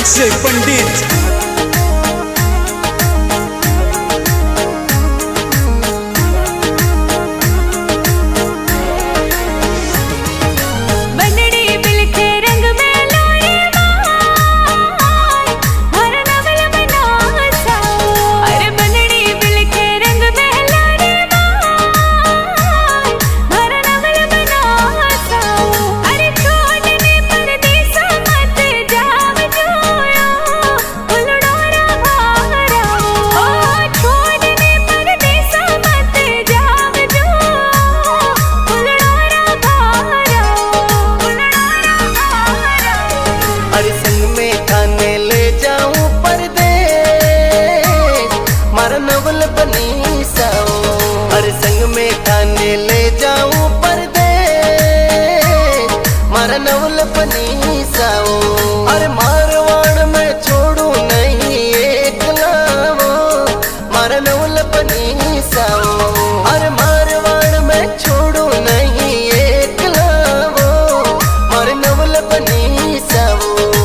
अक्षय पंडित। अरे संग में खाने ले जाऊं परदेस, मारा नवल बनी साओ। अरे संग में खाने ले जाऊं परदेस, मारा नवल बनी साओ। अरे मारवाड़ में छोड़ू नहीं एकला वो, मारा नवल बनी साओ। अरे मारवाड़ में छोड़ू नहीं एकला वो, मारा नवल बनी साओ।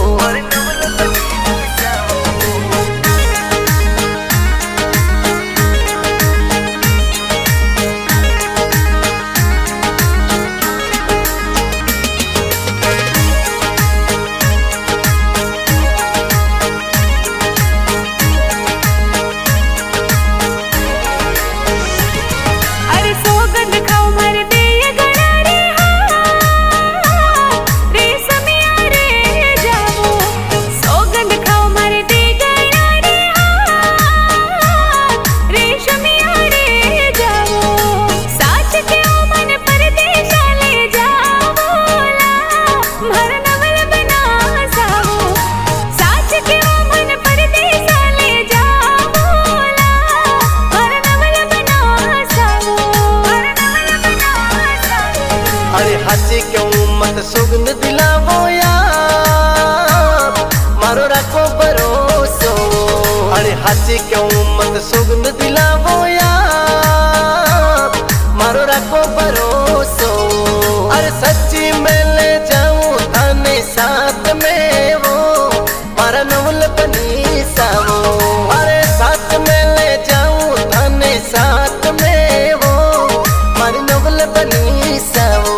अरे हंसी क्यों मत सुगंध दिलावो यार, मारो रखो भरोसो। अरे हंसी क्यों मत सुगंध दिलावो यार, मारो रखो भरोसो। अरे सच्ची मैं ले जाऊं थाने साथ में वो, मारा नवल बनी सावो। अरे साथ में ले जाऊं थाने साथ में वो, मारी नवल बनी सावो।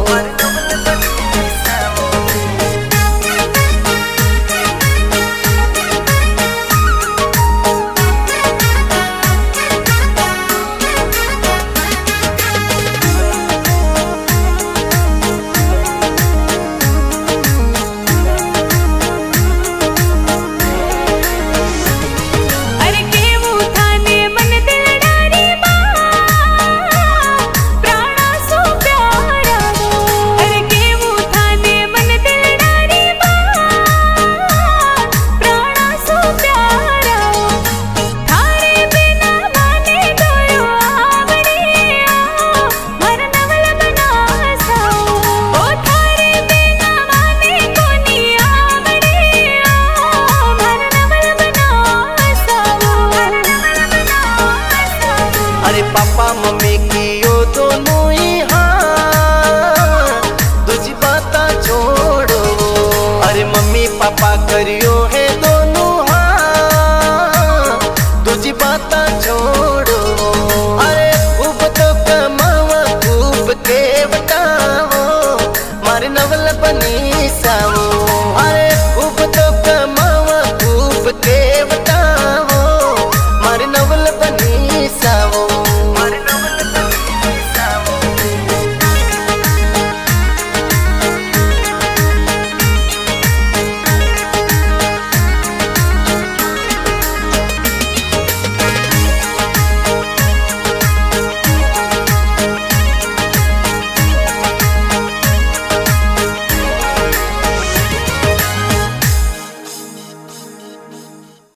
अरे पापा मम्मी की यो दोनों ही हाँ, दूजी बाता छोड़ो। अरे मम्मी पापा करियो है दोनों हाँ, दूजी बाता छोड़ो।